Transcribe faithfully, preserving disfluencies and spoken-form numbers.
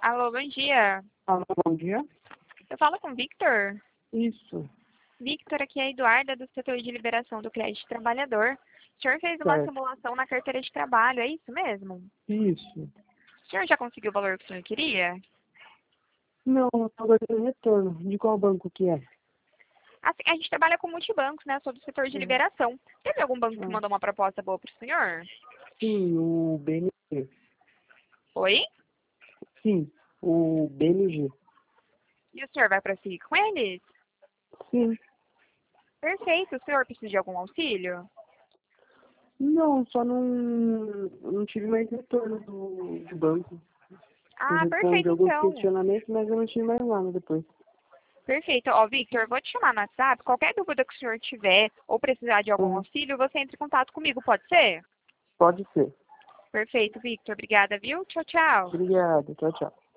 Alô, bom dia. Alô, bom dia. Eu falo com o Victor. Isso, Victor, aqui é a Eduarda, do setor de liberação do crédito trabalhador. O senhor fez uma certo. simulação na carteira de trabalho, é isso mesmo? Isso. O senhor já conseguiu o valor que o senhor queria? Não, agora tem retorno. De qual banco que é? Assim, a gente trabalha com multibancos, né? Sou do setor de Uhum. liberação. Teve algum banco que Ah, mandou uma proposta boa para o senhor? sim, o B N G. Oi? Sim, o B N G. E o senhor vai prosseguir com eles? Sim. Perfeito. O senhor precisa de algum auxílio? Não, só não, não tive mais retorno do, do banco. Eu Ah, respondi perfeito, alguns então. questionamentos, mas eu não tive mais nada depois. Perfeito. Ó, Victor, vou te chamar no WhatsApp. Qualquer dúvida que o senhor tiver ou precisar de algum Uhum. auxílio, você entra em contato comigo, pode ser? Pode ser. Perfeito, Victor. Obrigada, viu? Tchau, tchau. Obrigado. Tchau, tchau.